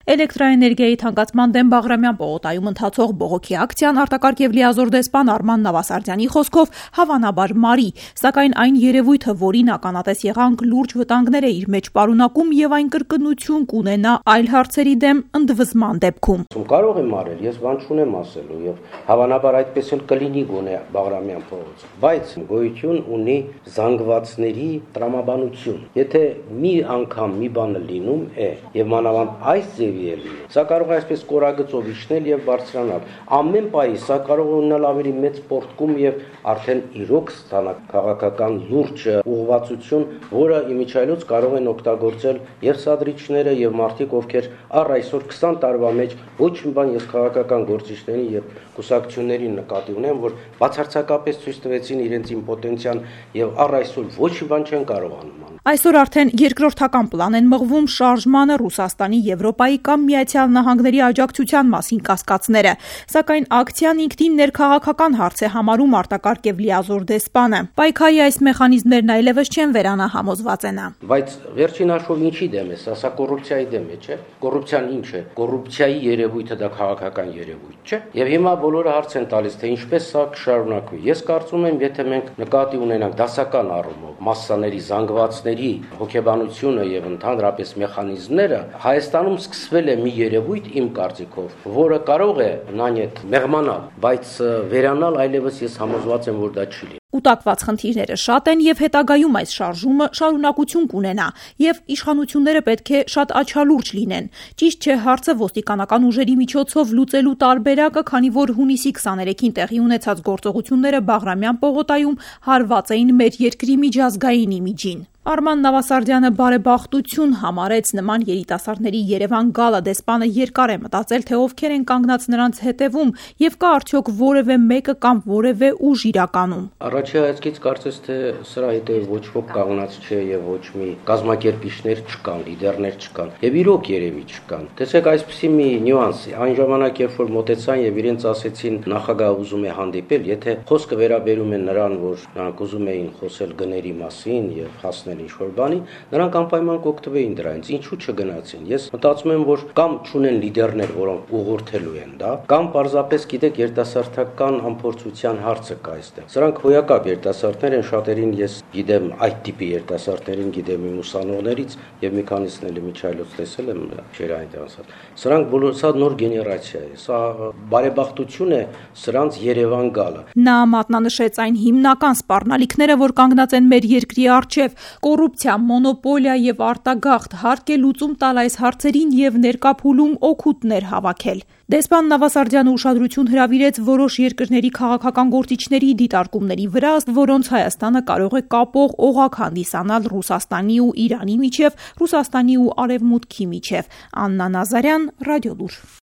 Էլեկտրաէներգիայի թանկացման դեմ Բաղրամյան պողոտայում ընթացող բողոքի ակցիան արտակարգ եւ լիազոր դեսպան Արման Նավասարդյանի խոսքով հավանաբար մարի, սակայն այն երևույթը, որին ականատես եղանք, լուրջ վտանգներ է իր մեջ պարունակում եւ այն կրկնություն կունենա այլ հարցերի դեմ ընդվզման դեպքում։ Կարող է մարել, ես բան չունեմ ասելու եւ հավանաբար այդպես էլ կլինի գոնե Բաղրամյան փողոցը, բայց գոյություն ունի զանգվածների տրամաբանություն։ Եթե մի անգամ մի բանը լինում է եւ մանավանդ այս ձևի է լինում, սա կարող է այսպես կորագծով իջնել եւ բարձրանալ։ Ամեն պահի սա կարող է ունենալ ավելի մեծ պորտկում եւ արդեն իրոք ստանալ քաղաքական լուրջ ուղղվածություն, որը իմիջիայլոց կարող են օգտագործել եւ սադրիչները եւ մարդիկ, ովքեր առ այսօր 20 տարվա մեջ ոչ մի բան ես քաղաքական գործիչներին եւ կուսակցություններին նկատի ունեմ, որ բացարձակապես ցույց տվեցին իրենց իմպոտենցիան եւ առ այսօր ոչ մի բան չեն կարողանում անել։ Այսօր արդեն երկրորդական պլան են մղվում շարժմանը Ռուսաստանի, Եվրոպայի կամ Միացյալ Նահանգների աջակցության մասին կասկածները, սակայն ակցիան ինքնին ներքաղաքական հարց է համարում արտակարգ եւ լիազոր դեսպանը։ Պայքարի այս մեխանիզմներն այլևս չեն վերանա, համոզված է նա։ Բայց վերջին հաշվով ինչի դեմ է, սա կոռուպցիայի դեմ է, չէ՞։ Կոռուպցիան ինչ է։ Կոռուպցիայի երևույթը դա քաղաքական երևույթ չէ։ Եվ հիմա բոլորը հարց են տալիս, թե ինչպես սա կշարունակվի։ Ես կարծում եմ, եթե մենք նկատի ունենանք դասական առումով մասսաների զանգվածների հոգեբանությունը եւ ընդհանրապես մեխանիզմները, Հայաստանում սկսվել է մի երևույթ իմ կարծիքով, որը կարող է նանյետ մեղմանալ, բայց վերանալ այլևս ես համոզված եմ, որ դա չի լինի։ Կուտակված խնդիրները շատ են եւ հետագայում այս շարժումը շարունակություն կունենա եւ իշխանությունները պետք է շատ աչալուրջ լինեն։ Ճիշտ չէ հարցը ոստիկանական ուժերի միջոցով լուծելու տարբերակը, քանի որ հունիսի 23-ին տեղի ունեցած գործողությունները Բաղրամյան պողոտայում հարված էին մեր երկրի միջազգային իմիջին։ Արման Նավասարդյանը բարեբախտություն համարեց նման երիտասարդների Երևան գալը, դեսպանը երկար է մտածել, թե ովքեր են կանգնած նրանց հետևում եւ կա արդյոք որևէ մեկը կամ որևէ ուժ իրականում։ Առաջի հայացքից կարծես թե սրա հետեւ ոչ ոք կանգնած չէ եւ ոչ մի կազմակերպիչներ չկան, լիդերներ չկան եւ իրոք երևի չկան։ Տեսեք, այսպեսի մի նյուանս է, այն ժամանակ երբ որ մոտեցան եւ իրենց ասեցին նախագահ ուզում է հանդիպել, եթե խոսքը վերաբերում է նրան, որ նրանք ուզում էին խոսել գների մասին եւ հասնել ինչ-որ բանի, նրանք անպայման կօգտվեին դրանից, ինչու չգնացին։ Ես մտածում եմ, որ կամ չունեն լիդերներ, որոնք ուղղորդելու են դա, կամ պարզապես գիտեք երիտասարդական ամփոփության հարցը կա այստեղ։ Սրանք հոյակապ երիտասարդներ են, շատերին ես գիտեմ այդ տիպի երիտասարդներին, գիտեմ իմ ուսանողներից եւ մի քանիսն էլ միջայլոց տեսել եմ, չէր այնտեղ ասած։ Սրանք բոլորը սա նոր գեներացիա է, սա բարեբախտություն է սրանց Երևան գալը։ Նա մատնանշեց այն հիմնական սպառնալիքները, որ կանգնած են մեր երկրի առջև՝ կոռուպցիա, մոնոպոլիա եւ արտագաղթ, հարկ է լուծում տալ այս հարցերին եւ ներկափուլում օգուտներ հավաքել։ Դեսպան Նավասարդյանը ուշադրություն հրավիրեց որոշ երկրների քաղաքական գործիչների դիտարկումների վրա, որոնց Հայաստանը կարող է կապող օղակ հանդիսանալ Ռուսաստանի ու Իրանի միջև, Ռուսաստանի ու Արևմուտքի միջև։ Աննա Նազարյան, Ռադիոլուր։